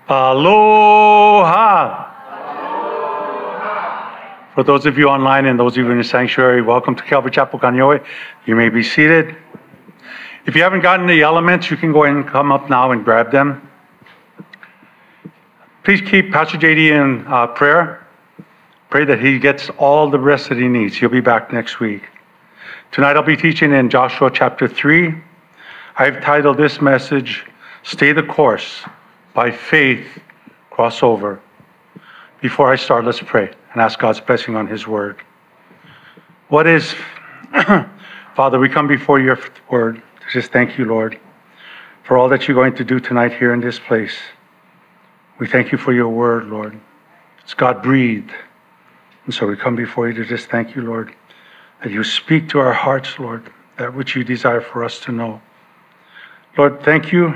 Aloha! For those of you online and those of you in the sanctuary, welcome to Calvary Chapel Kaneohe. You may be seated. If you haven't gotten the elements, you can go ahead and come up now and grab them. Please keep Pastor JD in prayer. Pray that he gets all the rest that he needs. He'll be back next week. Tonight I'll be teaching in Joshua chapter 3. I've titled this message, Stay the Course, by Faith, Cross Over. Before I start, let's pray and ask God's blessing on his word. What is, Father, we come before your word to just thank you, Lord, for all that you're going to do tonight here in this place. We thank you for your word, Lord. It's God-breathed. And so we come before you to just thank you, Lord, that you speak to our hearts, Lord, that which you desire for us to know. Lord, thank you.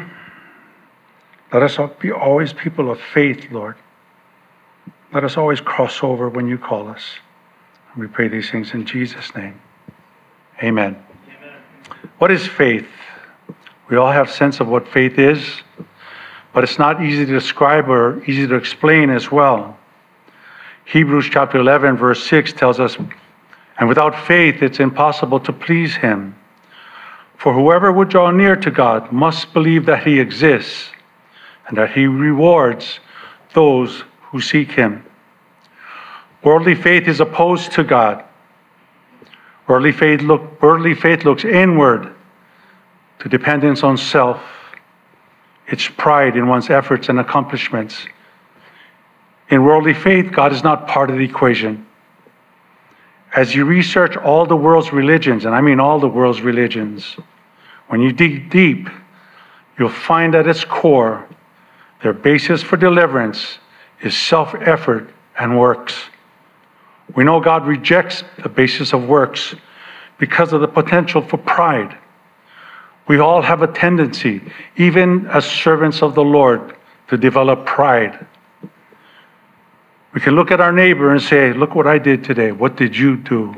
Let us be always people of faith, Lord. Let us always cross over when you call us. And we pray these things in Jesus' name. Amen. Amen. What is faith? We all have a sense of what faith is, but it's not easy to describe or easy to explain as well. Hebrews chapter 11, verse 6 tells us, and without faith it's impossible to please him. For whoever would draw near to God must believe that he exists and that he rewards those who seek him. Worldly faith is opposed to God. Worldly faith looks inward to dependence on self. It's pride in one's efforts and accomplishments. In worldly faith, God is not part of the equation. As you research all the world's religions, and I mean all the world's religions, when you dig deep, you'll find at its core, their basis for deliverance is self-effort and works. We know God rejects the basis of works because of the potential for pride. We all have a tendency, even as servants of the Lord, to develop pride. We can look at our neighbor and say, look what I did today. What did you do?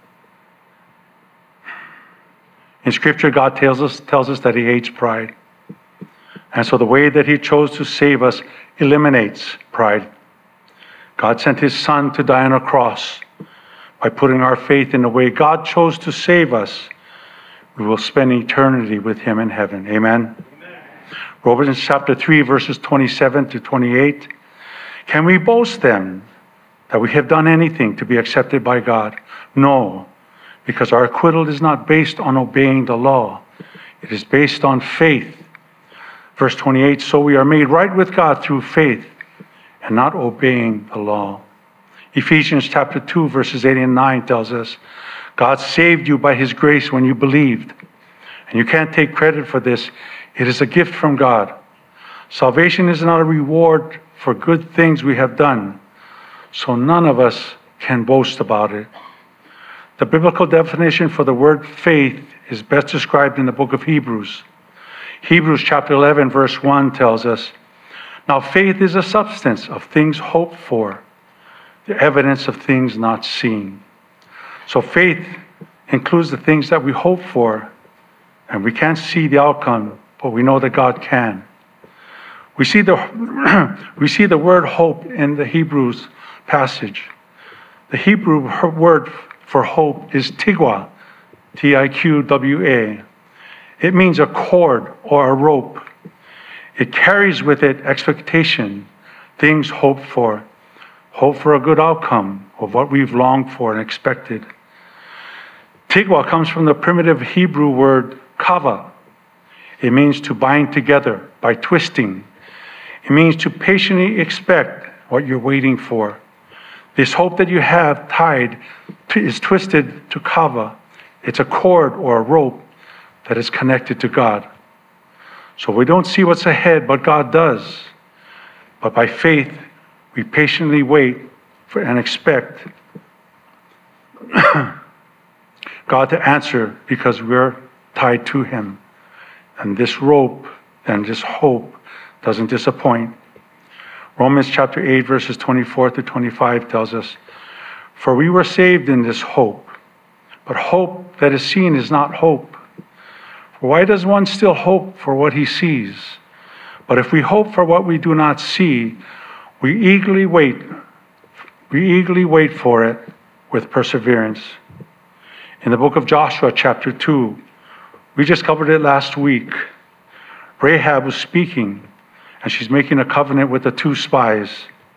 In Scripture, God tells us that he hates pride. And so the way that he chose to save us eliminates pride. God sent his son to die on a cross. By putting our faith in the way God chose to save us, we will spend eternity with him in heaven. Amen? Amen. Romans chapter 3, verses 27 to 28. Can we boast then that we have done anything to be accepted by God? No, because our acquittal is not based on obeying the law. It is based on faith. Verse 28, so we are made right with God through faith and not obeying the law. Ephesians chapter 2, verses 8 and 9 tells us, God saved you by his grace when you believed. And you can't take credit for this. It is a gift from God. Salvation is not a reward for good things we have done, so none of us can boast about it. The biblical definition for the word faith is best described in the book of Hebrews. Hebrews chapter 11, verse 1 tells us, now faith is a substance of things hoped for, the evidence of things not seen. So faith includes the things that we hope for, and we can't see the outcome, but we know that God can. We see the word hope in the Hebrews passage. The Hebrew word for hope is tigwa, T-I-Q-W-A. It means a cord or a rope. It carries with it expectation, things hoped for, hope for a good outcome of what we've longed for and expected. Tigwa comes from the primitive Hebrew word kava. It means to bind together by twisting. It means to patiently expect what you're waiting for. This hope that you have tied is twisted to kava. It's a cord or a rope that is connected to God. So we don't see what's ahead, but God does. But by faith, we patiently wait for and expect God to answer because we're tied to him. And this rope and this hope doesn't disappoint. Romans chapter 8, verses 24 to 25 tells us, for we were saved in this hope, but hope that is seen is not hope. For why does one still hope for what he sees? But if we hope for what we do not see, we eagerly wait for it with perseverance. In the book of Joshua, chapter 2, we just covered it last week. Rahab was speaking, and she's making a covenant with the two spies.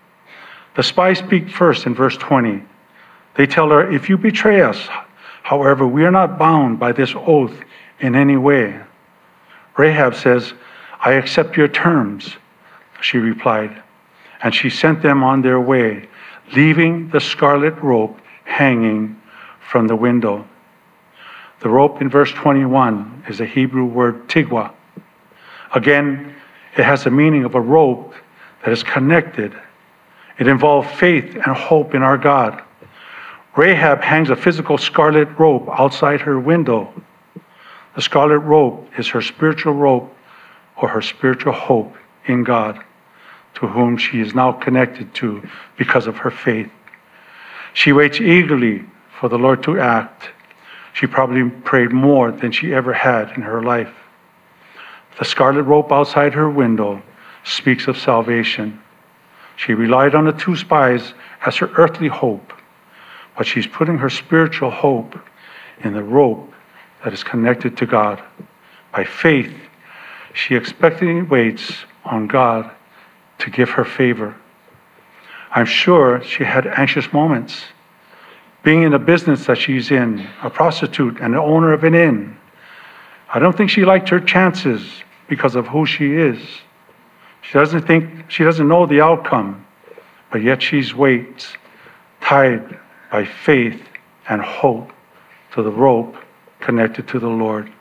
The spies speak first in verse 20. They tell her, if you betray us, however, we are not bound by this oath in any way. Rahab says, I accept your terms, she replied. And she sent them on their way, leaving the scarlet rope hanging from the window. The rope in verse 21 is the Hebrew word tigwa. Again, it has the meaning of a rope that is connected. It involved faith and hope in our God. Rahab hangs a physical scarlet rope outside her window. The scarlet rope is her spiritual rope or her spiritual hope in God, to whom she is now connected to because of her faith. She waits eagerly for the Lord to act. She probably prayed more than she ever had in her life. The scarlet rope outside her window speaks of salvation. She relied on the two spies as her earthly hope, but she's putting her spiritual hope in the rope that is connected to God. By faith, she expectantly waits on God to give her favor. I'm sure she had anxious moments. Being in the business that she's in, a prostitute and the owner of an inn, I don't think she liked her chances because of who she is. She doesn't know the outcome, but yet she waits, tied by faith and hope to the rope connected to the Lord.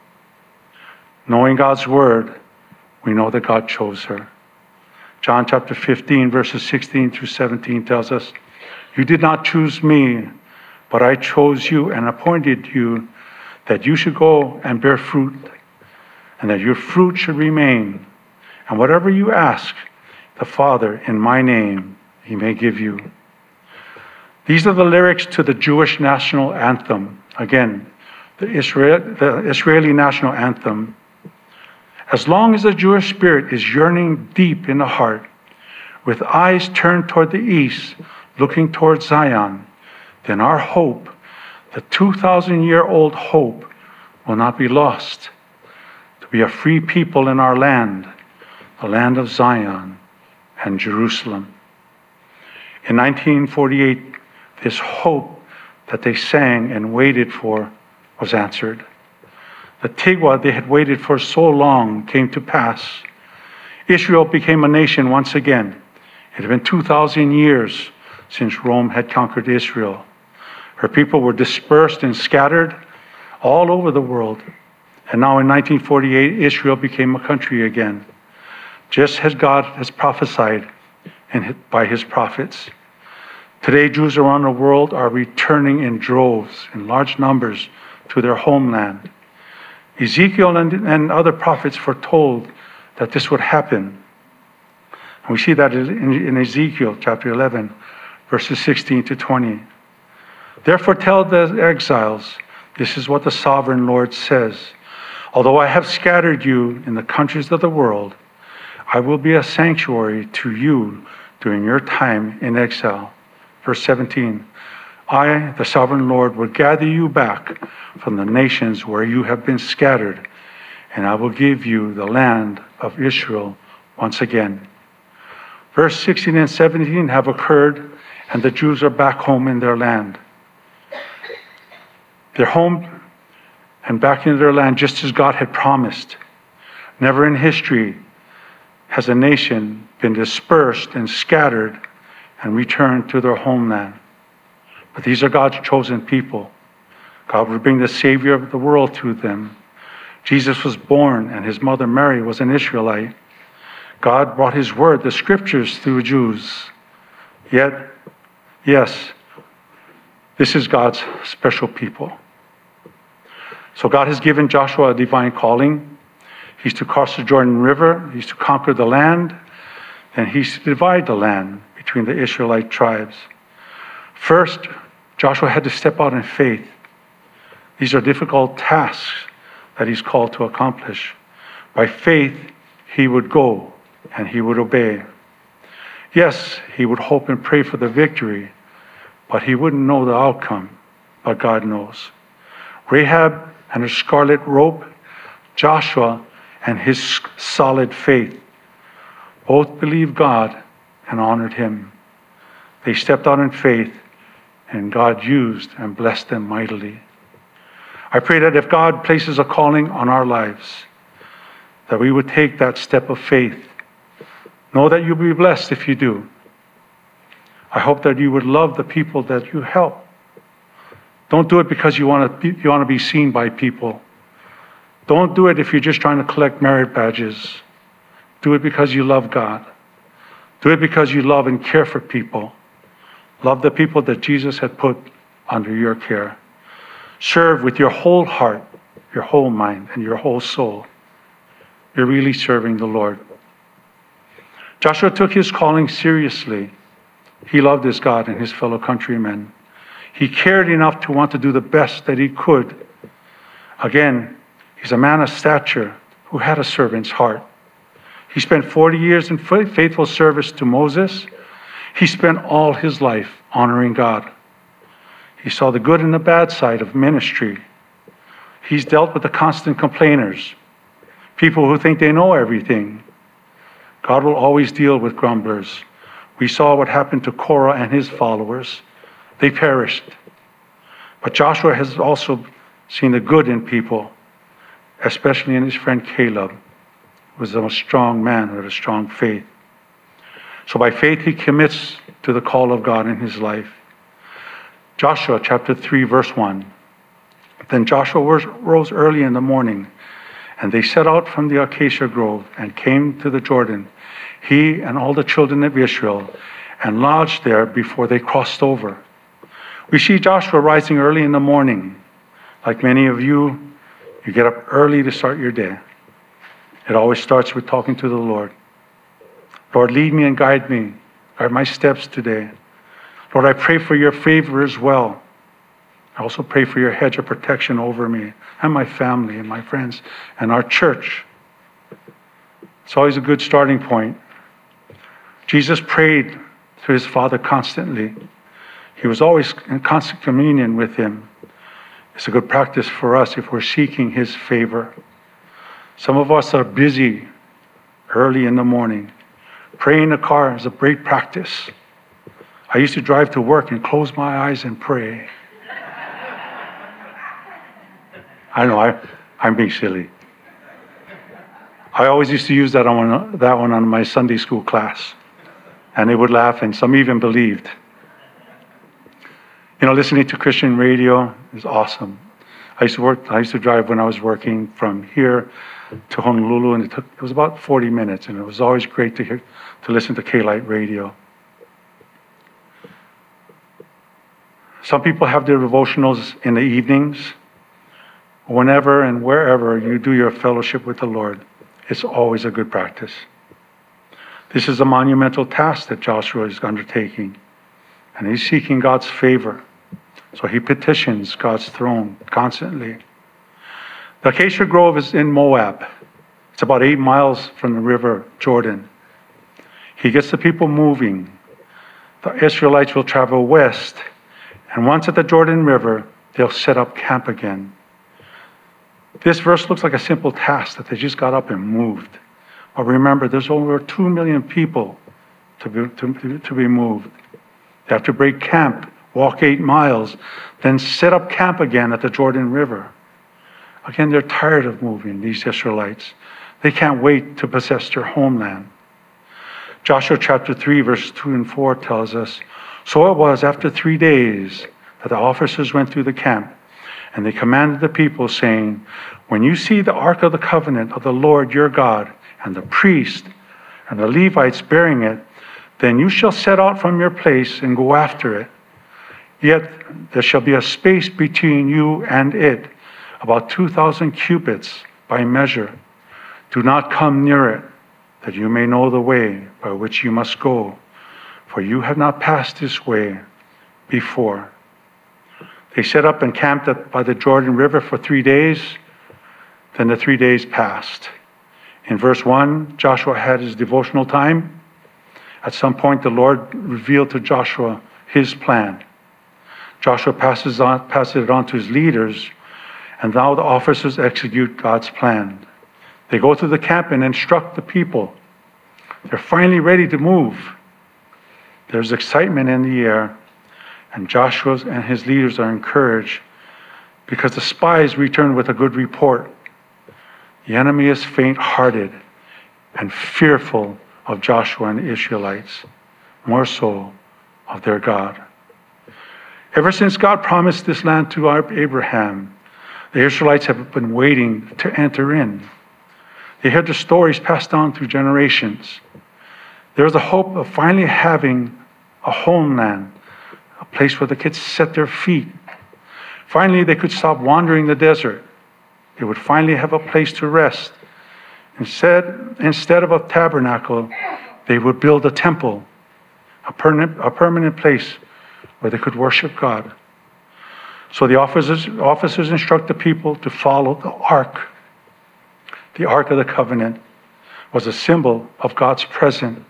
Knowing God's word, we know that God chose her. John chapter 15, verses 16 through 17 tells us, you did not choose me, but I chose you and appointed you that you should go and bear fruit, and that your fruit should remain. And whatever you ask the Father in my name, he may give you. These are the lyrics to the Jewish national anthem. Again, the Israeli national anthem. As long as the Jewish spirit is yearning deep in the heart, with eyes turned toward the east, looking toward Zion, then our hope, the 2,000-year-old hope, will not be lost. To be a free people in our land, the land of Zion and Jerusalem. In 1948, this hope that they sang and waited for was answered. The Tigwa they had waited for so long came to pass. Israel became a nation once again. It had been 2,000 years since Rome had conquered Israel. Her people were dispersed and scattered all over the world. And now in 1948, Israel became a country again, just as God has prophesied by his prophets. Today, Jews around the world are returning in droves, in large numbers, to their homeland. Ezekiel and other prophets foretold that this would happen. And we see that in Ezekiel chapter 11, verses 16 to 20. Therefore tell the exiles, this is what the sovereign Lord says. Although I have scattered you in the countries of the world, I will be a sanctuary to you during your time in exile. Verse 17, I, the sovereign Lord, will gather you back from the nations where you have been scattered, and I will give you the land of Israel once again. Verse 16 and 17 have occurred, and the Jews are back home in their land. They're home and back in their land just as God had promised. Never in history has a nation been dispersed and scattered and returned to their homeland. But these are God's chosen people. God would bring the Savior of the world to them. Jesus was born, and his mother Mary was an Israelite. God brought his word, the scriptures, through Jews. Yet, yes, this is God's special people. So God has given Joshua a divine calling. He's to cross the Jordan River. He's to conquer the land. And he's to divide the land between the Israelite tribes. First, Joshua had to step out in faith. These are difficult tasks that he's called to accomplish. By faith, he would go. and he would obey. Yes, he would hope and pray for the victory, but he wouldn't know the outcome, but God knows. Rahab and her scarlet robe, Joshua and his solid faith, both believed God and honored him. They stepped out in faith, and God used and blessed them mightily. I pray that if God places a calling on our lives, that we would take that step of faith. Know that you'll be blessed if you do. I hope that you would love the people that you help. Don't do it because you want to be seen by people. Don't do it if you're just trying to collect merit badges. Do it because you love God. Do it because you love and care for people. Love the people that Jesus had put under your care. Serve with your whole heart, your whole mind, and your whole soul. You're really serving the Lord. Joshua took his calling seriously. He loved his God and his fellow countrymen. He cared enough to want to do the best that he could. Again, he's a man of stature who had a servant's heart. He spent 40 years in faithful service to Moses. He spent all his life honoring God. He saw the good and the bad side of ministry. He's dealt with the constant complainers, people who think they know everything. God will always deal with grumblers. We saw what happened to Korah and his followers. They perished. But Joshua has also seen the good in people, especially in his friend Caleb, who was a strong man with a strong faith. So by faith, he commits to the call of God in his life. Joshua chapter 3, verse 1. Then Joshua rose early in the morning, and they set out from the acacia grove and came to the Jordan, he and all the children of Israel, and lodged there before they crossed over. We see Joshua rising early in the morning. Like many of you, you get up early to start your day. It always starts with talking to the Lord. Lord, lead me and guide me. Guide my steps today. Lord, I pray for your favor as well. I also pray for your hedge of protection over me and my family and my friends and our church. It's always a good starting point. Jesus prayed to his Father constantly. He was always in constant communion with him. It's a good practice for us if we're seeking his favor. Some of us are busy early in the morning. Praying in the car is a great practice. I used to drive to work and close my eyes and pray. I know, I'm being silly. I always used to use that one on my Sunday school class. And they would laugh, and some even believed. You know, listening to Christian radio is awesome. I used to drive when I was working from here to Honolulu, and it was about 40 minutes, and it was always great to listen to K-Light radio. Some people have their devotionals in the evenings. Whenever and wherever you do your fellowship with the Lord, it's always a good practice. This is a monumental task that Joshua is undertaking, and he's seeking God's favor. So he petitions God's throne constantly. The Acacia Grove is in Moab. It's about 8 miles from the river Jordan. He gets the people moving. The Israelites will travel west, and once at the Jordan River, they'll set up camp again. This verse looks like a simple task that they just got up and moved. But remember, there's over 2 million people to be moved. They have to break camp, walk 8 miles, then set up camp again at the Jordan River. Again, they're tired of moving, these Israelites. They can't wait to possess their homeland. Joshua chapter 3, verse 2 and 4 tells us, "So it was after 3 days that the officers went through the camp, and they commanded the people, saying, 'When you see the ark of the covenant of the Lord your God, and the priest and the Levites bearing it, then you shall set out from your place and go after it. Yet there shall be a space between you and it, about 2,000 cubits by measure. Do not come near it, that you may know the way by which you must go, for you have not passed this way before.'" They set up and camped by the Jordan River for 3 days. Then the 3 days passed. In verse 1, Joshua had his devotional time. At some point, the Lord revealed to Joshua his plan. Joshua passes it on to his leaders, and now the officers execute God's plan. They go to the camp and instruct the people. They're finally ready to move. There's excitement in the air, and Joshua and his leaders are encouraged because the spies return with a good report. The enemy is faint-hearted and fearful of Joshua and the Israelites, more so of their God. Ever since God promised this land to Abraham, the Israelites have been waiting to enter in. They heard the stories passed down through generations. There was a hope of finally having a homeland, a place where the kids set their feet. Finally, they could stop wandering the desert. They would finally have a place to rest. Instead of a tabernacle, they would build a temple, a permanent place where they could worship God. So the officers instruct the people to follow the ark. The Ark of the Covenant was a symbol of God's presence.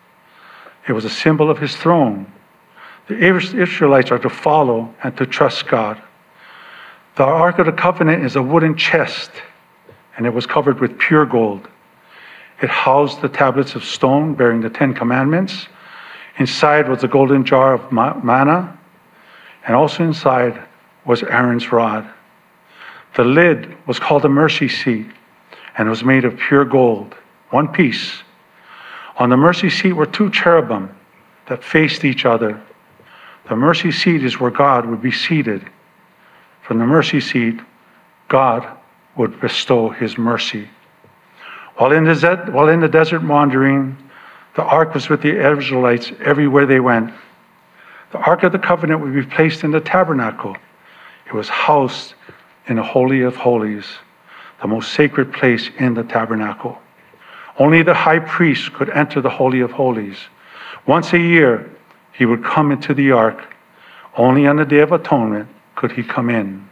It was a symbol of his throne. The Israelites are to follow and to trust God. The Ark of the Covenant is a wooden chest, and it was covered with pure gold. It housed the tablets of stone bearing the 10 Commandments. Inside was a golden jar of manna, and also inside was Aaron's rod. The lid was called the mercy seat, and was made of pure gold, one piece. On the mercy seat were 2 cherubim that faced each other. The mercy seat is where God would be seated. From the mercy seat, God would bestow his mercy. While in the desert wandering, the ark was with the Israelites everywhere they went. The Ark of the Covenant would be placed in the tabernacle. It was housed in the Holy of Holies, the most sacred place in the tabernacle. Only the high priest could enter the Holy of Holies. Once a year, he would come into the ark. Only on the Day of Atonement could he come in.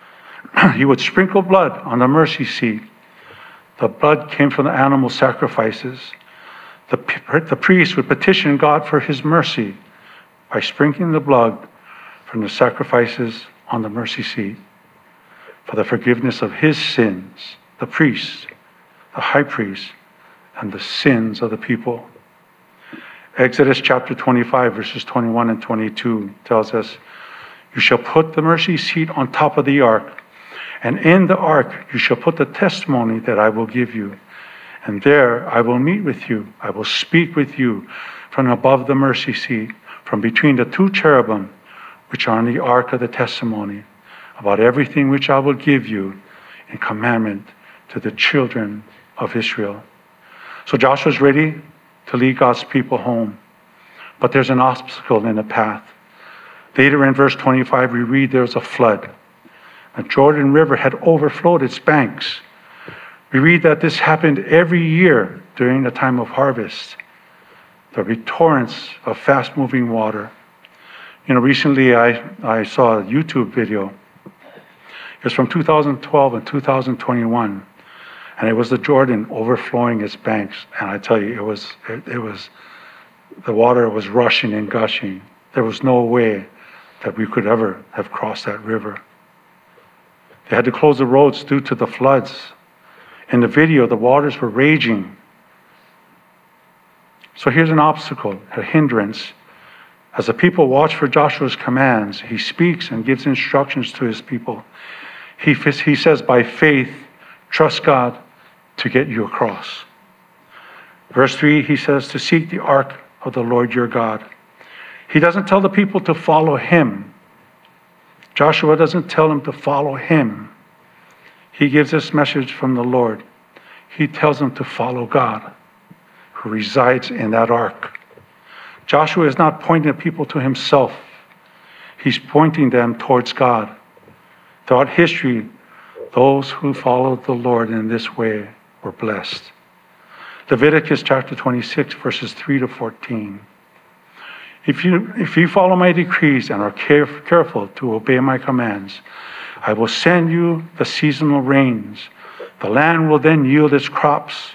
He would sprinkle blood on the mercy seat. The blood came from the animal sacrifices. The priest would petition God for his mercy by sprinkling the blood from the sacrifices on the mercy seat for the forgiveness of his sins, the priest, the high priest, and the sins of the people. Exodus chapter 25, verses 21 and 22 tells us, "You shall put the mercy seat on top of the ark, and in the ark you shall put the testimony that I will give you. And there I will meet with you. I will speak with you from above the mercy seat, from between the 2 cherubim, which are on the ark of the testimony, about everything which I will give you in commandment to the children of Israel." So Joshua's ready to lead God's people home. But there's an obstacle in the path. Later in verse 25, we read there was a flood. The Jordan River had overflowed its banks. We read that this happened every year during the time of harvest. There'll be torrents of fast-moving water. Recently I saw a YouTube video. It was from 2012 and 2021, and it was the Jordan overflowing its banks. And I tell you, it was the water was rushing and gushing. There was no way that we could ever have crossed that river. They had to close the roads due to the floods. In the video, the waters were raging. So here's an obstacle, a hindrance. As the people watch for Joshua's commands, he speaks and gives instructions to his people. He says, by faith, trust God to get you across. Verse 3, he says, to seek the ark of the Lord your God. He doesn't tell the people to follow him. Joshua doesn't tell them to follow him. He gives this message from the Lord. He tells them to follow God, who resides in that ark. Joshua is not pointing the people to himself. He's pointing them towards God. Throughout history, those who followed the Lord in this way were blessed. Leviticus chapter 26, verses 3 to 14. If you follow my decrees and are careful to obey my commands, I will send you the seasonal rains. The land will then yield its crops,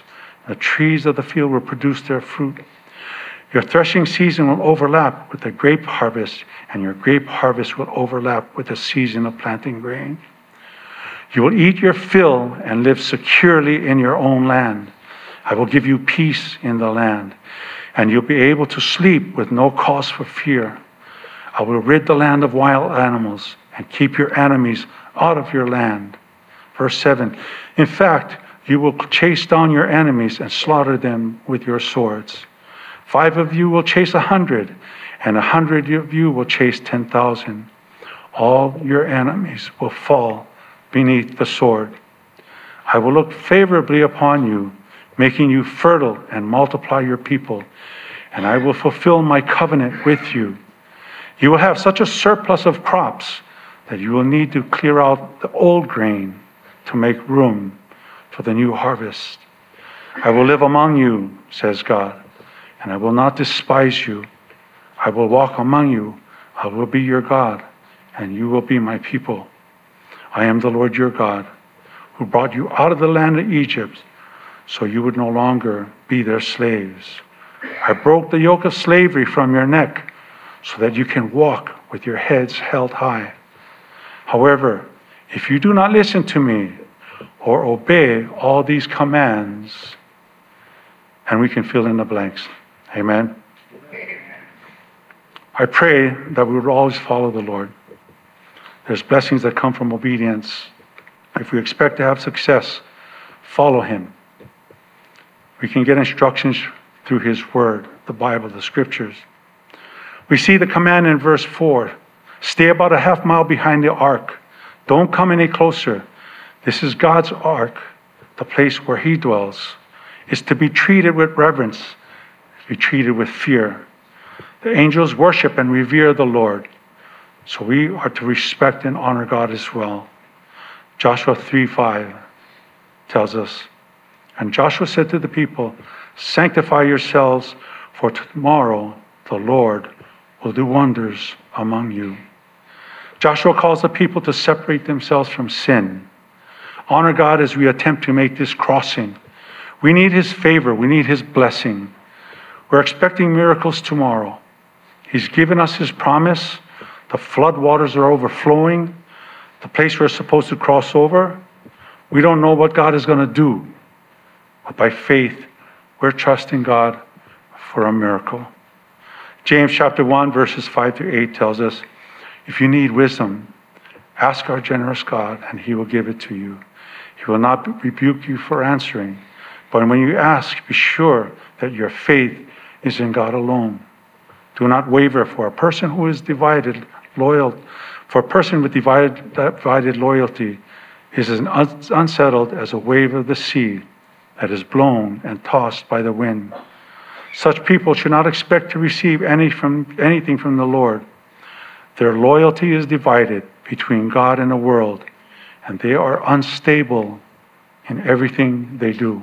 The trees of the field will produce their fruit. Your threshing season will overlap with the grape harvest, and your grape harvest will overlap with the season of planting grain. You will eat your fill and live securely in your own land. I will give you peace in the land, and you'll be able to sleep with no cause for fear. I will rid the land of wild animals and keep your enemies out of your land. Verse 7, in fact, you will chase down your enemies and slaughter them with your swords. 5 of you will chase 100, and 100 of you will chase 10,000. All your enemies will fall beneath the sword. I will look favorably upon you, making you fertile and multiply your people, and I will fulfill my covenant with you. You will have such a surplus of crops that you will need to clear out the old grain to make room for the new harvest. I will live among you, says God, and I will not despise you. I will walk among you. I will be your God, and you will be my people. I am the Lord your God, who brought you out of the land of Egypt, so you would no longer be their slaves. I broke the yoke of slavery from your neck, so that you can walk with your heads held high. However, if you do not listen to me or obey all these commands, and we can fill in the blanks. Amen. I pray that we would always follow the Lord. There's blessings that come from obedience. If we expect to have success, follow him. We can get instructions through his word, the Bible, the scriptures. We see the command in verse 4. Stay about a half mile behind the ark. Don't come any closer. This is God's ark, the place where he dwells. It's to be treated with reverence, to be treated with fear. The angels worship and revere the Lord, so we are to respect and honor God as well. Joshua 3:5 tells us, and Joshua said to the people, sanctify yourselves, for tomorrow the Lord will do wonders among you. Joshua calls the people to separate themselves from sin. Honor God as we attempt to make this crossing. We need his favor. We need his blessing. We're expecting miracles tomorrow. He's given us his promise. The flood waters are overflowing. The place we're supposed to cross over. We don't know what God is going to do. But by faith, we're trusting God for a miracle. James chapter 1, verses 5-8 tells us, if you need wisdom, ask our generous God, and he will give it to you. He will not rebuke you for answering. But when you ask, be sure that your faith is in God alone. Do not waver, for a person who is divided, for a person with divided loyalty is as unsettled as a wave of the sea that is blown and tossed by the wind. Such people should not expect to receive anything from the Lord. Their loyalty is divided between God and the world, and they are unstable in everything they do.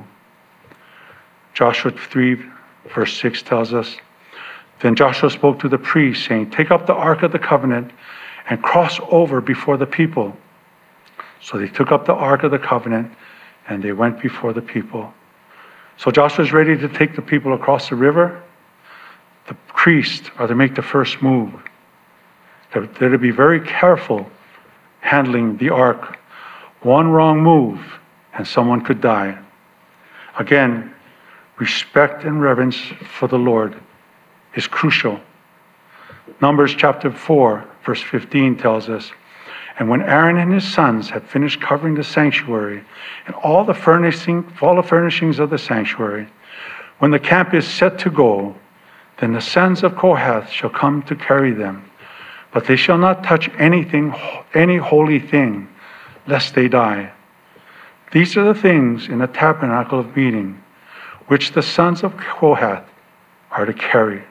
Joshua 3, verse 6 tells us, then Joshua spoke to the priests, saying, take up the ark of the covenant and cross over before the people. So they took up the ark of the covenant and they went before the people. So Joshua is ready to take the people across the river. The priests are to make the first move. They're to be very careful handling the ark. One wrong move and someone could die. Again, respect and reverence for the Lord is crucial. Numbers chapter 4, verse 15 tells us, and when Aaron and his sons had finished covering the sanctuary and all the furnishings of the sanctuary, when the camp is set to go, then the sons of Kohath shall come to carry them. But they shall not touch any holy thing, lest they die. These are the things in the tabernacle of meeting, which the sons of Kohath are to carry.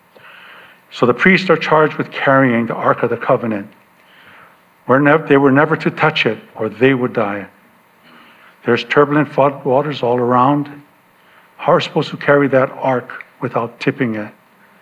So the priests are charged with carrying the Ark of the Covenant. They were never to touch it, or they would die. There's turbulent flood waters all around. How are we supposed to carry that ark without tipping it?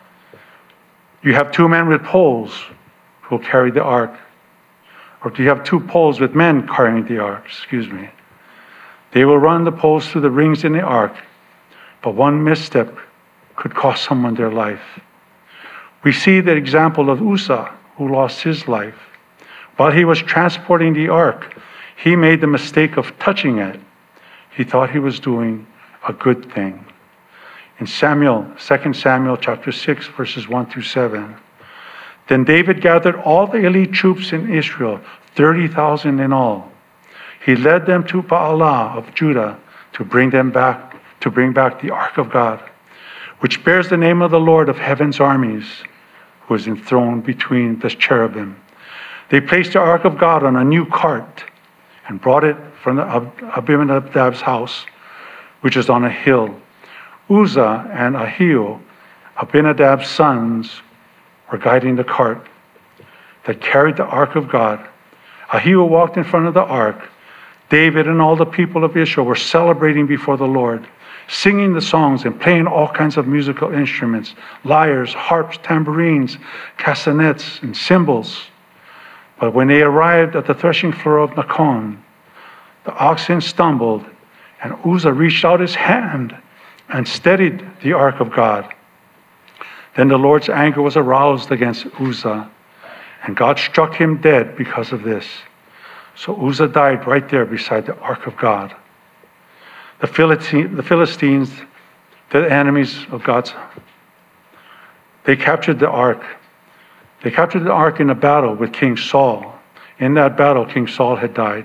You have 2 men with poles who will carry the ark. Or do you have 2 poles with men carrying the ark? They will run the poles through the rings in the ark, but one misstep could cost someone their life. We see the example of Uzzah, who lost his life. While he was transporting the ark, he made the mistake of touching it. He thought he was doing a good thing. In 2 Samuel chapter 6, verses 1 through 7, then David gathered all the elite troops in Israel, 30,000 in all. He led them to Baalah of Judah to bring back the ark of God, which bears the name of the Lord of heaven's armies, who is enthroned between the cherubim. They placed the ark of God on a new cart and brought it from Abinadab's house, which is on a hill. Uzzah and Ahio, Abinadab's sons, were guiding the cart that carried the ark of God. Ahio walked in front of the ark. David and all the people of Israel were celebrating before the Lord, singing the songs and playing all kinds of musical instruments, lyres, harps, tambourines, castanets, and cymbals. But when they arrived at the threshing floor of Nacon, the oxen stumbled, and Uzzah reached out his hand and steadied the ark of God. Then the Lord's anger was aroused against Uzzah, and God struck him dead because of this. So Uzzah died right there beside the ark of God. The Philistines, the enemies of God's, they captured the ark. They captured the ark in a battle with King Saul. In that battle, King Saul had died.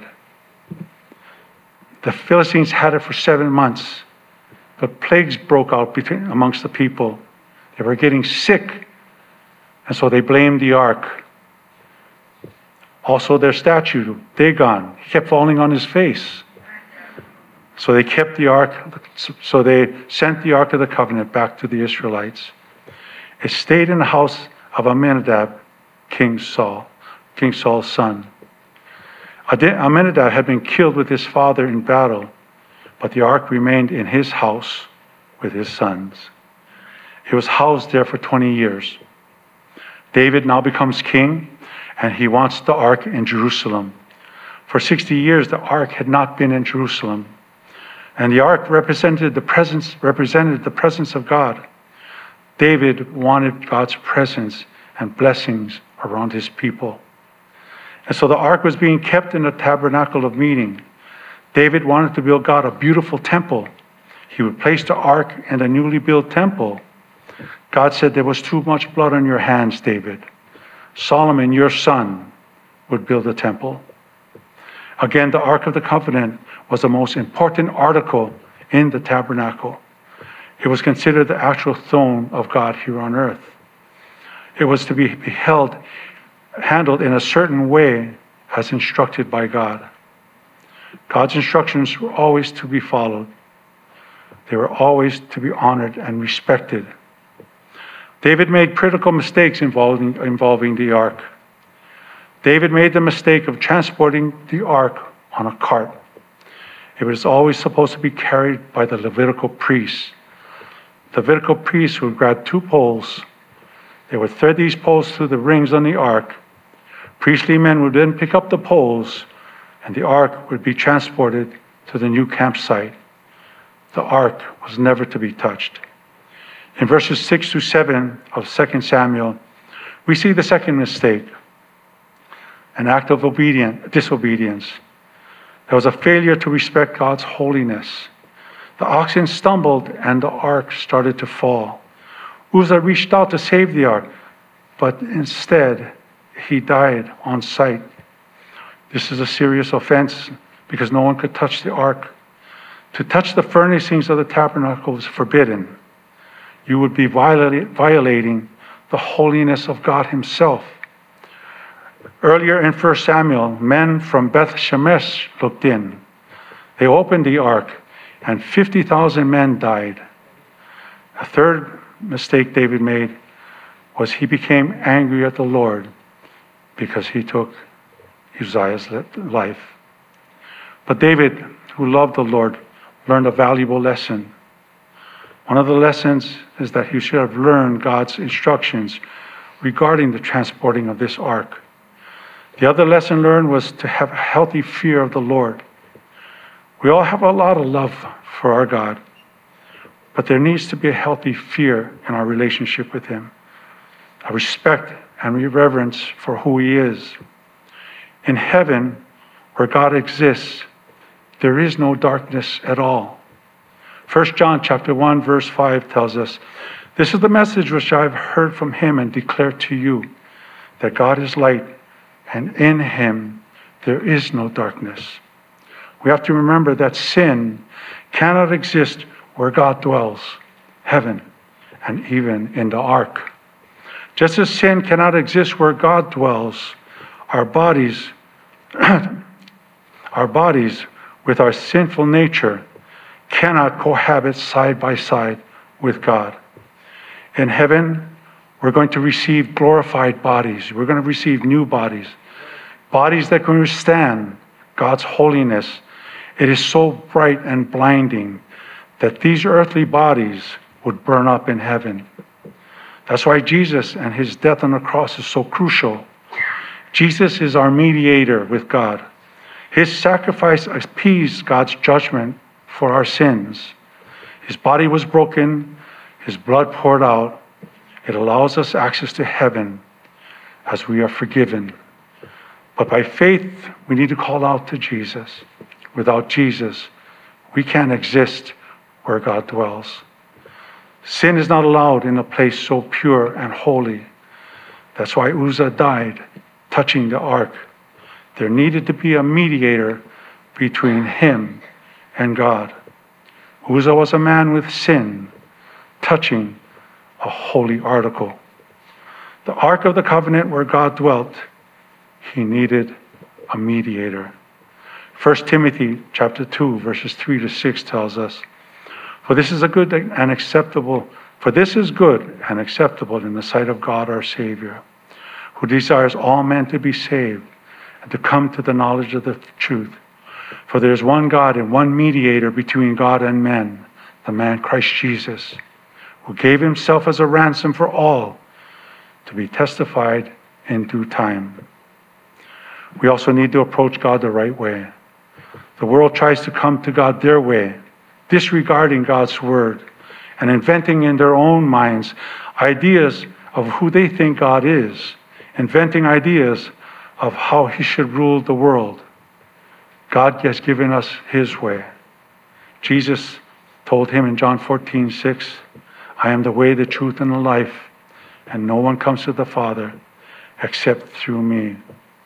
The Philistines had it for 7 months, but plagues broke out amongst the people. They were getting sick, and so they blamed the ark. Also, their statue, Dagon, he kept falling on his face. So they kept the ark. So they sent the ark of the covenant back to the Israelites. It stayed in the house of Aminadab, King Saul's son. Aminadab had been killed with his father in battle, but the ark remained in his house with his sons. It was housed there for 20 years. David now becomes king, and he wants the ark in Jerusalem. For 60 years, the ark had not been in Jerusalem. And the ark represented the presence of God. David wanted God's presence and blessings around his people. And so the ark was being kept in the tabernacle of meeting. David wanted to build God a beautiful temple. He would place the ark in the newly built temple. God said, there was too much blood on your hands, David. Solomon, your son, would build the temple. Again, the Ark of the Covenant was the most important article in the tabernacle. It was considered the actual throne of God here on earth. It was to be handled in a certain way as instructed by God. God's instructions were always to be followed. They were always to be honored and respected. David made critical mistakes involving the ark. David made the mistake of transporting the ark on a cart. It was always supposed to be carried by the Levitical priests. The Levitical priests would grab 2 poles. They would thread these poles through the rings on the ark. Priestly men would then pick up the poles, and the ark would be transported to the new campsite. The ark was never to be touched. In verses 6 through 7 of 2 Samuel, we see the second mistake, an act of disobedience. There was a failure to respect God's holiness. The oxen stumbled and the ark started to fall. Uzzah reached out to save the ark, but instead he died on sight. This is a serious offense because no one could touch the ark. To touch the furnishings of the tabernacle was forbidden. You would be violating the holiness of God himself. Earlier in 1 Samuel, men from Beth Shemesh looked in. They opened the ark, and 50,000 men died. A third mistake David made was he became angry at the Lord because he took Uzziah's life. But David, who loved the Lord, learned a valuable lesson. One of the lessons is that he should have learned God's instructions regarding the transporting of this ark. The other lesson learned was to have a healthy fear of the Lord. We all have a lot of love for our God. But there needs to be a healthy fear in our relationship with him, a respect and reverence for who he is. In heaven, where God exists, there is no darkness at all. 1 John chapter 1, verse 5 tells us, "This is the message which I have heard from him and declared to you, that God is light, and in him there is no darkness." We have to remember that sin cannot exist where God dwells, heaven, and even in the ark. Just as sin cannot exist where God dwells, our bodies with our sinful nature cannot cohabit side by side with God. In heaven, we're going to receive glorified bodies. We're going to receive new bodies, bodies that can withstand God's holiness. It is so bright and blinding that these earthly bodies would burn up in heaven. That's why Jesus and his death on the cross is so crucial. Jesus is our mediator with God. His sacrifice appeased God's judgment for our sins. His body was broken, his blood poured out. It allows us access to heaven as we are forgiven. But by faith, we need to call out to Jesus. Without Jesus, we can't exist where God dwells. Sin is not allowed in a place so pure and holy. That's why Uzzah died touching the ark. There needed to be a mediator between him and God. Uzzah was a man with sin touching a holy article. The Ark of the Covenant where God dwelt, he needed a mediator. 1 Timothy chapter 2, verses 3 to 6 tells us, For this is good and acceptable in the sight of God our Savior, who desires all men to be saved and to come to the knowledge of the truth. For there is one God and one mediator between God and men, the man Christ Jesus, who gave himself as a ransom for all, to be testified in due time. We also need to approach God the right way. The world tries to come to God their way, disregarding God's word and inventing in their own minds ideas of who they think God is, inventing ideas of how he should rule the world. God has given us his way. Jesus told him in John 14:6, I am the way, the truth, and the life, and no one comes to the Father except through me.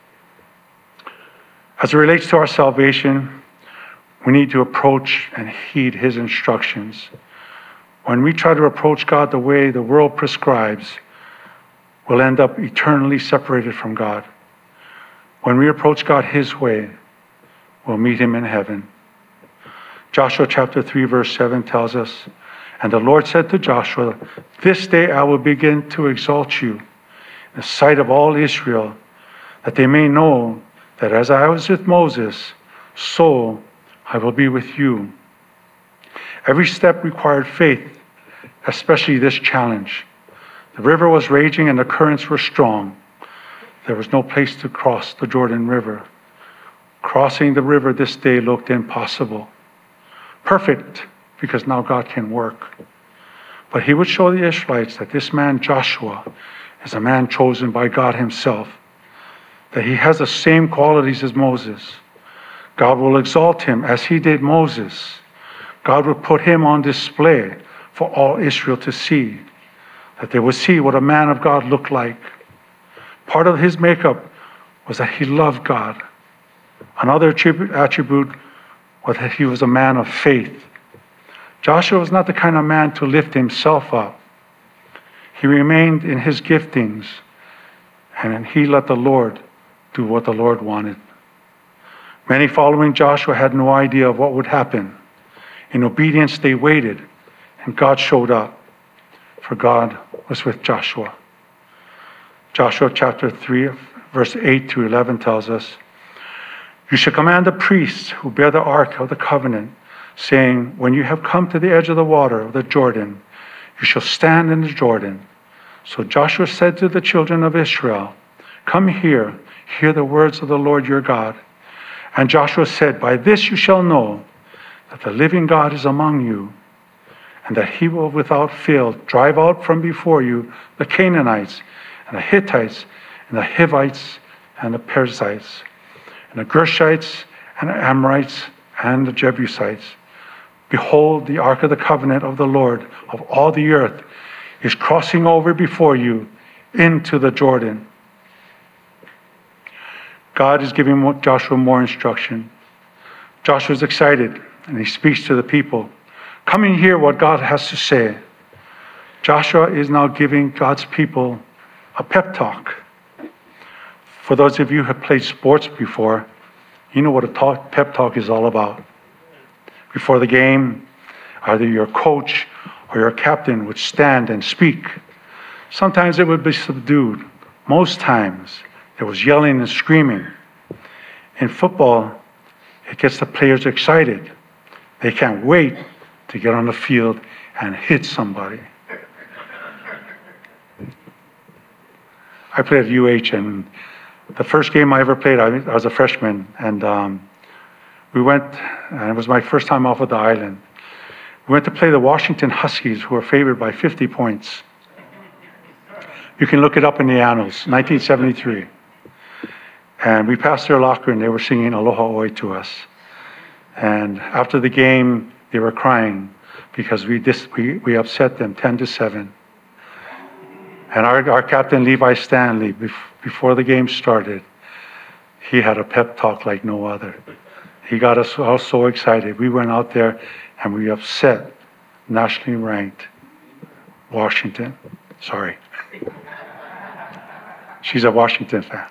As it relates to our salvation, we need to approach and heed his instructions. When we try to approach God the way the world prescribes, we'll end up eternally separated from God. When we approach God his way, we'll meet him in heaven. Joshua chapter 3, verse 7 tells us, And the Lord said to Joshua, This day I will begin to exalt you in the sight of all Israel, that they may know that as I was with Moses, so I will be with you. Every step required faith, especially this challenge. The river was raging and the currents were strong. There was no place to cross the Jordan River. Crossing the river this day looked impossible. Perfect, because now God can work. But he would show the Israelites that this man Joshua is a man chosen by God himself, that he has the same qualities as Moses. God will exalt him as he did Moses. God will put him on display for all Israel to see, that they would see what a man of God looked like. Part of his makeup was that he loved God. Another attribute was that he was a man of faith. Joshua was not the kind of man to lift himself up. He remained in his giftings, and he let the Lord do what the Lord wanted. Many following Joshua had no idea of what would happen. In obedience, they waited, and God showed up, for God was with Joshua. Joshua chapter 3, verse 8 to 11 tells us, You shall command the priests who bear the ark of the covenant, saying, When you have come to the edge of the water of the Jordan, you shall stand in the Jordan. So Joshua said to the children of Israel, Come here, hear the words of the Lord your God. And Joshua said, By this you shall know that the living God is among you, and that he will without fail drive out from before you the Canaanites, and the Hittites, and the Hivites, and the Perizzites, and the Gershites, and the Amorites, and the Jebusites. Behold, the ark of the covenant of the Lord of all the earth is crossing over before you into the Jordan. God is giving Joshua more instruction. Joshua's excited, and he speaks to the people. Come and hear what God has to say. Joshua is now giving God's people a pep talk. For those of you who have played sports before, you know what a pep talk is all about. Before the game, either your coach or your captain would stand and speak. Sometimes it would be subdued. Most times, there was yelling and screaming. In football, it gets the players excited. They can't wait to get on the field and hit somebody. I played at UH, and the first game I ever played, I was a freshman, and we went, and it was my first time off of the island. We went to play the Washington Huskies, who were favored by 50 points. You can look it up in the annals, 1973. And we passed their locker, and they were singing Aloha Oi to us. And after the game, they were crying because we upset them 10-7. And our captain, Levi Stanley, before the game started, he had a pep talk like no other. He got us all so excited. We went out there and we upset nationally ranked Washington. Sorry. She's a Washington fan.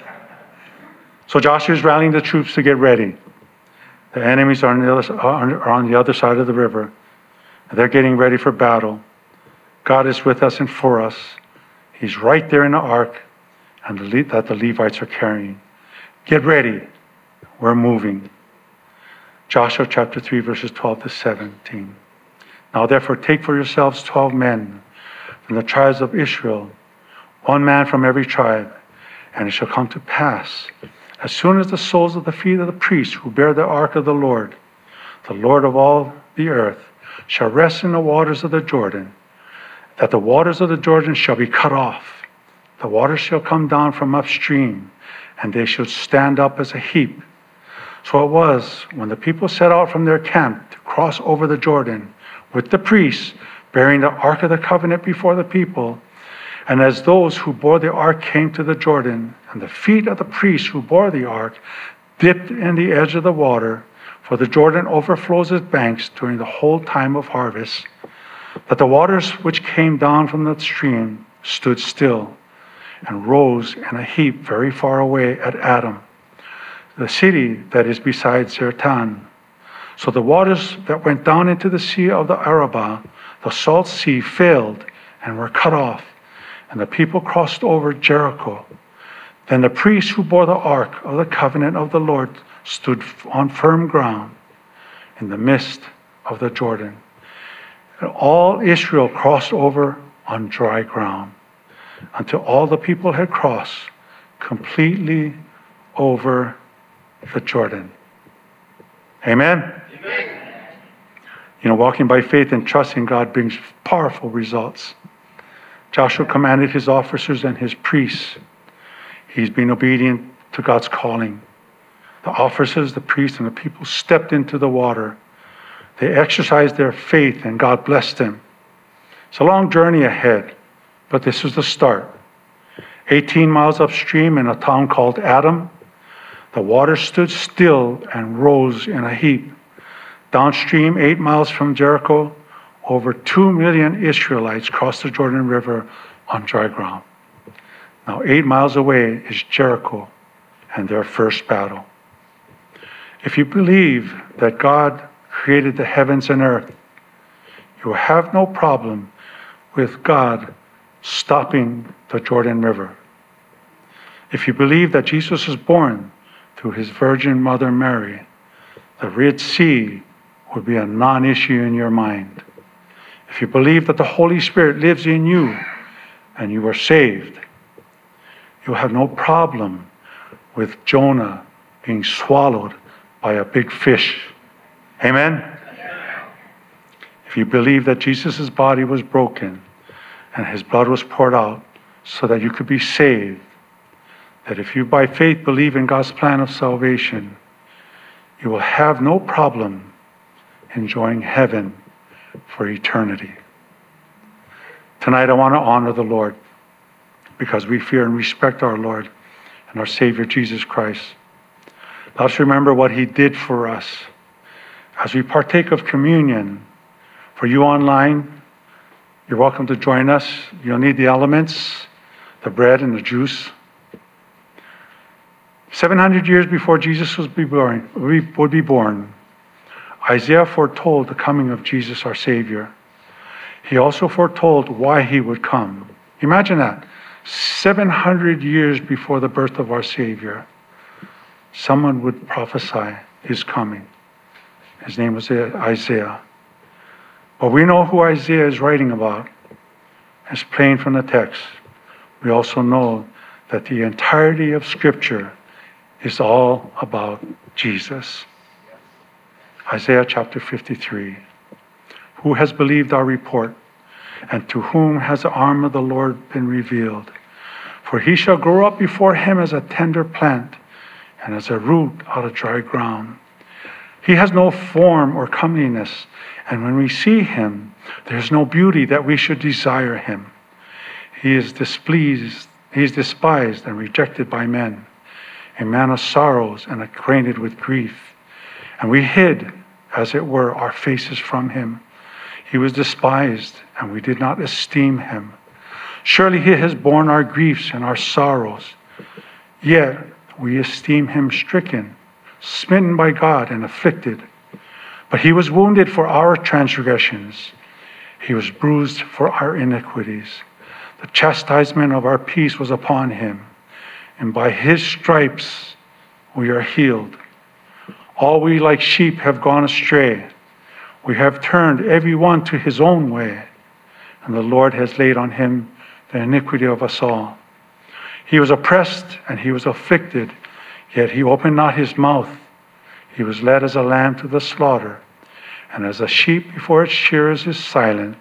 So Joshua is rallying the troops to get ready. The enemies are on the other side of the river. They're getting ready for battle. God is with us and for us. He's right there in the ark and that the Levites are carrying. Get ready. We're moving. Joshua chapter 3, verses 12-17. Now therefore take for yourselves 12 men from the tribes of Israel, one man from every tribe, and it shall come to pass, as soon as the soles of the feet of the priests who bear the ark of the Lord of all the earth, shall rest in the waters of the Jordan, that the waters of the Jordan shall be cut off. The waters shall come down from upstream, and they shall stand up as a heap. So it was, when the people set out from their camp to cross over the Jordan, with the priests bearing the ark of the covenant before the people, and as those who bore the ark came to the Jordan, and the feet of the priests who bore the ark dipped in the edge of the water, for the Jordan overflows its banks during the whole time of harvest, that the waters which came down from the stream stood still and rose in a heap very far away at Adam, the city that is beside Zertan. So the waters that went down into the sea of the Arabah, the salt sea, failed and were cut off, and the people crossed over Jericho. Then the priests who bore the ark of the covenant of the Lord stood on firm ground in the midst of the Jordan. And all Israel crossed over on dry ground until all the people had crossed completely over the Jordan. Amen? Amen. You know, walking by faith and trusting God brings powerful results. Joshua commanded his officers and his priests. He's been obedient to God's calling. The officers, the priests, and the people stepped into the water. They exercised their faith, and God blessed them. It's a long journey ahead, but this was the start. 18 miles upstream in a town called Adam, the water stood still and rose in a heap. Downstream, 8 miles from Jericho, over 2 million Israelites crossed the Jordan River on dry ground. Now 8 miles away is Jericho and their first battle. If you believe that God created the heavens and earth, you will have no problem with God stopping the Jordan River. If you believe that Jesus was born through his Virgin Mother Mary, the Red Sea would be a non-issue in your mind. If you believe that the Holy Spirit lives in you and you are saved, you'll have no problem with Jonah being swallowed by a big fish. Amen? if you believe that Jesus' body was broken and his blood was poured out so that you could be saved, that if you by faith believe in God's plan of salvation, you will have no problem enjoying heaven for eternity. Tonight I want to honor the Lord because we fear and respect our Lord and our Savior Jesus Christ. Let us remember what he did for us. As we partake of communion, for you online, you're welcome to join us. You'll need the elements, the bread and the juice. 700 years before Jesus would be born, Isaiah foretold the coming of Jesus, our Savior. He also foretold why he would come. Imagine that. 700 years before the birth of our Savior, someone would prophesy his coming. His name was Isaiah. But we know who Isaiah is writing about. It's plain from the text. We also know that the entirety of Scripture is all about Jesus. Isaiah chapter 53. Who has believed our report? And to whom has the arm of the Lord been revealed? For he shall grow up before him as a tender plant, and as a root out of dry ground. He has no form or comeliness, and when we see him, there is no beauty that we should desire him. He is despised and rejected by men, a man of sorrows and acquainted with grief. And we hid, as it were, our faces from him. He was despised, and we did not esteem him. Surely he has borne our griefs and our sorrows. Yet we esteem him stricken, smitten by God, and afflicted. But he was wounded for our transgressions. He was bruised for our iniquities. The chastisement of our peace was upon him, and by his stripes we are healed. All we like sheep have gone astray. We have turned every one to his own way, and the Lord has laid on him the iniquity of us all. He was oppressed and he was afflicted, yet he opened not his mouth. He was led as a lamb to the slaughter, and as a sheep before its shearers is silent,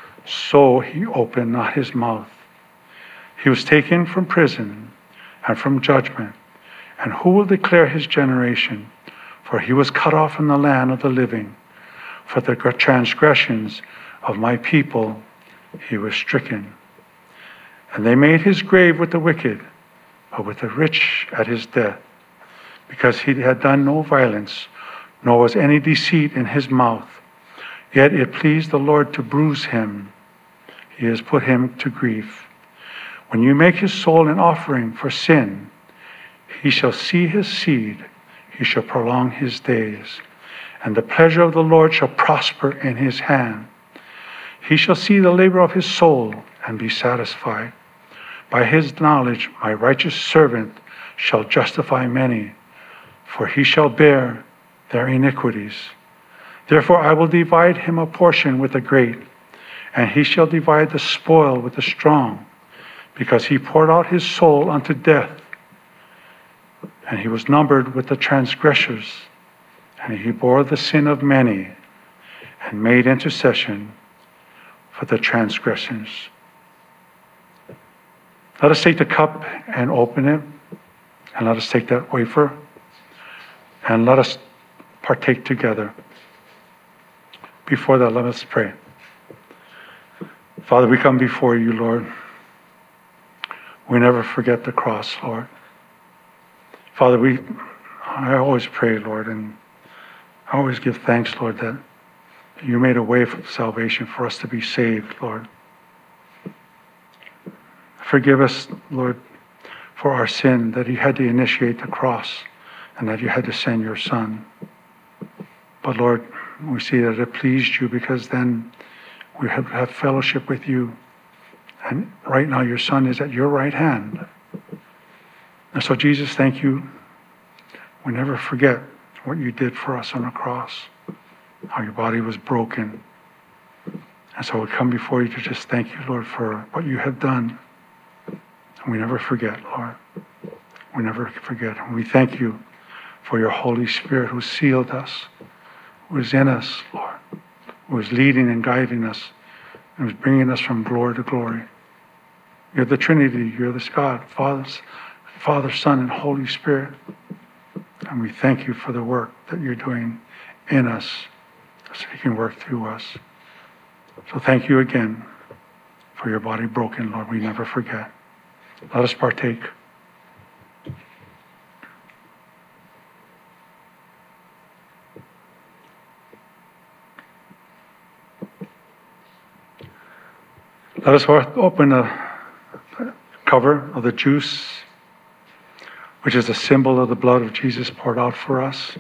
so he opened not his mouth. He was taken from prison and from judgment, and who will declare his generation? For he was cut off from the land of the living. For the transgressions of my people he was stricken. And they made his grave with the wicked, but with the rich at his death, because he had done no violence, nor was any deceit in his mouth. Yet it pleased the Lord to bruise him. He has put him to grief. When you make his soul an offering for sin, he shall see his seed, he shall prolong his days, and the pleasure of the Lord shall prosper in his hand. He shall see the labor of his soul and be satisfied. By his knowledge my righteous servant shall justify many, for he shall bear their iniquities. Therefore I will divide him a portion with the great, and he shall divide the spoil with the strong, because he poured out his soul unto death, and he was numbered with the transgressors, and he bore the sin of many, and made intercession for the transgressors. Let us take the cup and open it, and let us take that wafer, and let us partake together. Before that, let us pray. Father, we come before you, Lord. We never forget the cross, Lord. Father, I always pray, Lord, and I always give thanks, Lord, that you made a way for salvation for us to be saved, Lord. Forgive us, Lord, for our sin, that you had to initiate the cross and that you had to send your Son. But Lord, we see that it pleased you, because then we have fellowship with you. And right now your Son is at your right hand. And so Jesus, thank you. We never forget what you did for us on the cross, how your body was broken. And so we come before you to just thank you, Lord, for what you have done. And we never forget, Lord. We never forget. And we thank you for your Holy Spirit who sealed us, who is in us, Lord, who is leading and guiding us and is bringing us from glory to glory. You're the Trinity. You're this God, Father, Son, and Holy Spirit. And we thank you for the work that you're doing in us so you can work through us. So thank you again for your body broken, Lord. We never forget. Let us partake. Let us open the cover of the juice, which is a symbol of the blood of Jesus poured out for us.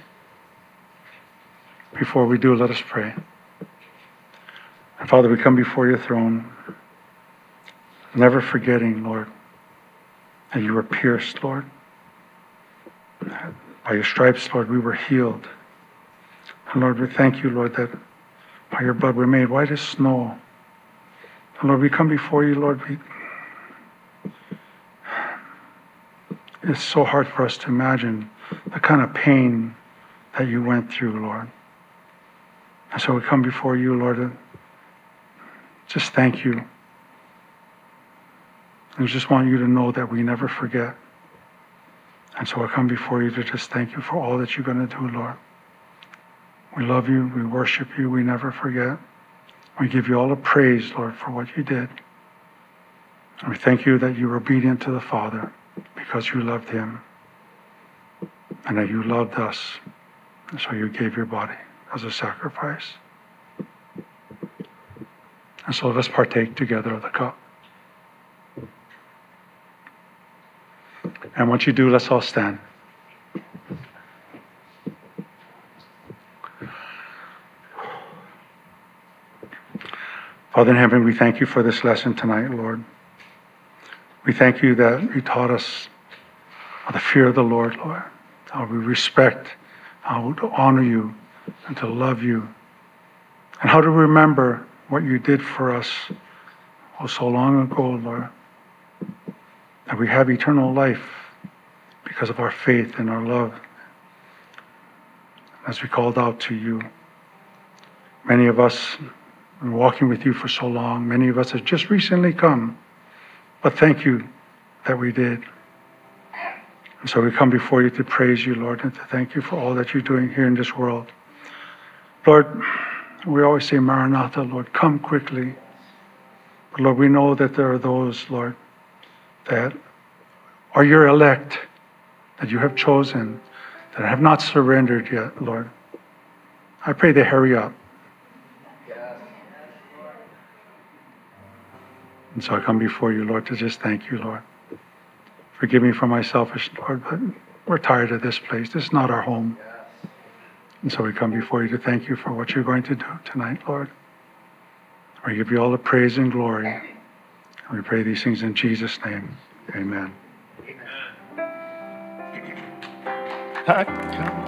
Before we do, let us pray. And Father, we come before your throne, never forgetting, Lord, that you were pierced, Lord. By your stripes, Lord, we were healed. And Lord, we thank you, Lord, that by your blood we're made white as snow. And Lord, we come before you, Lord. It's so hard for us to imagine the kind of pain that you went through, Lord. And so we come before you, Lord, and just thank you. And we just want you to know that we never forget. And so I come before you to just thank you for all that you're going to do, Lord. We love you. We worship you. We never forget. We give you all the praise, Lord, for what you did. And we thank you that you were obedient to the Father because you loved him and that you loved us. And so you gave your body as a sacrifice. And so let's partake together of the cup. And once you do, let's all stand. Father in heaven, we thank you for this lesson tonight, Lord. We thank you that you taught us the fear of the Lord, Lord. How we respect, how to honor you, and to love you. And how to remember what you did for us so long ago, Lord. That we have eternal life because of our faith and our love. As we called out to you. Many of us been walking with you for so long. Many of us have just recently come. But thank you that we did. And so we come before you to praise you, Lord, and to thank you for all that you're doing here in this world. Lord, we always say, Maranatha, Lord, come quickly. But Lord, we know that there are those, Lord, that are your elect, that you have chosen, that have not surrendered yet, Lord. I pray they hurry up. And so I come before you, Lord, to just thank you, Lord. Forgive me for my selfish, Lord, but we're tired of this place. This is not our home. And so we come before you to thank you for what you're going to do tonight, Lord. We give you all the praise and glory. And we pray these things in Jesus' name. Amen. Amen.